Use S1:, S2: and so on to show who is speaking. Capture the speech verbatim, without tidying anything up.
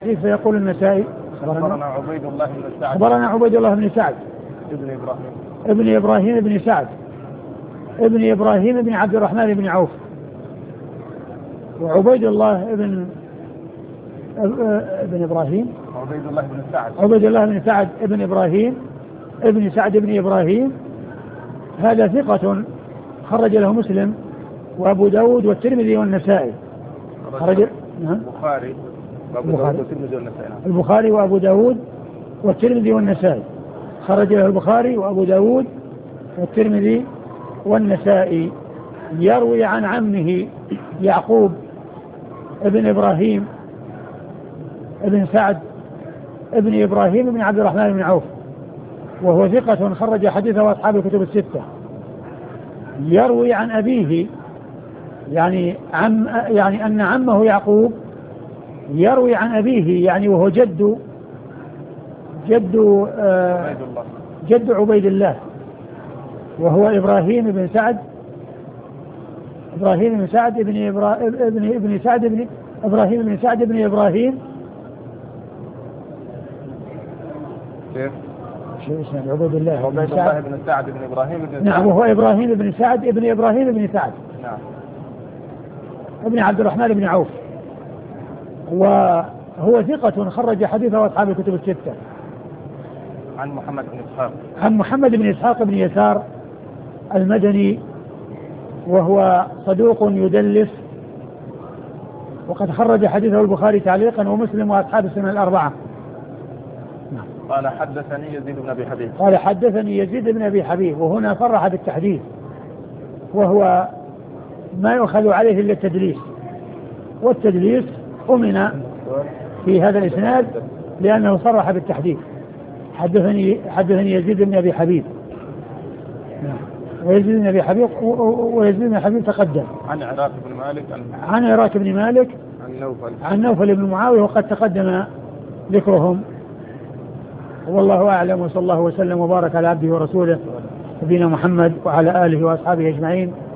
S1: فيقول النسائي
S2: أخبرنا عبيد الله بن سعد
S1: أخبرنا عبيد الله بن سعد
S2: ابن إبراهيم
S1: ابن إبراهيم بن سعد ابن إبراهيم بن عبد الرحمن بن عوف. وعبيد الله ابن ابن إبراهيم
S2: عبيد الله بن سعد
S1: عبيد الله بن سعد ابن إبراهيم ابن سعد ابن إبراهيم هذا ثقة خرج له مسلم وأبو داود والترمذي والنسائي. خرج
S2: البخاري وأبو داود والترمذي والنسائي.
S1: البخاري وأبو داود والترمذي والنسائي. خرج له البخاري وأبو داود والترمذي والنسائي. يروي عن عمه يعقوب ابن إبراهيم ابن سعد ابن إبراهيم بن عبد الرحمن بن عوف، وهو ثقة خرج حديثه أصحاب الكتب الستة. يروي عن أبيه يعني عم يعني أن عمه يعقوب يروي عن أبيه يعني وهو جد جد آه جد عبيد الله، وهو إبراهيم بن سعد إبراهيم بن سعد ابن إبراهيم ابن ابن سعد ابن إبراهيم بن سعد ابن إبراهيم
S2: كيف؟
S1: شو اسمه عبيد الله
S2: عبيد الله بن سعد بن إبراهيم بن سعد.
S1: نعم، وهو إبراهيم بن سعد ابن إبراهيم بن سعد
S2: نعم
S1: ابن عبد الرحمن بن عوف، وهو ثقة خرج حديثه أصحاب الكتب الستة.
S2: عن محمد بن إسحاق
S1: عن محمد بن إسحاق بن يسار المدني، وهو صدوق يدلس، وقد خرج حديثه البخاري تعليقا ومسلم وأصحاب السنن الأربعة.
S2: نعم. قال حدثني يزيد بن أبي حبيب
S1: قال حدثني يزيد بن أبي حبيب، وهنا صرح بالتحديث، وهو ما يؤخذ عليه إلا التدليس، والتدليس أمن في هذا الإسناد لأنه صرح بالتحديث. حدثني حدثني يزيد بن أبي حبيب، ويزيد بن أبي حبيب ويزيد بن أبي حبيب تقدم.
S2: عن عراك بن مالك
S1: عن عراك بن مالك
S2: عن نوفل
S1: عن نوفل بن معاوية، وقد تقدم ذكرهم. والله أعلم، وصلى الله وسلم وبارك على عبده ورسوله نبينا محمد وعلى آله وأصحابه أجمعين.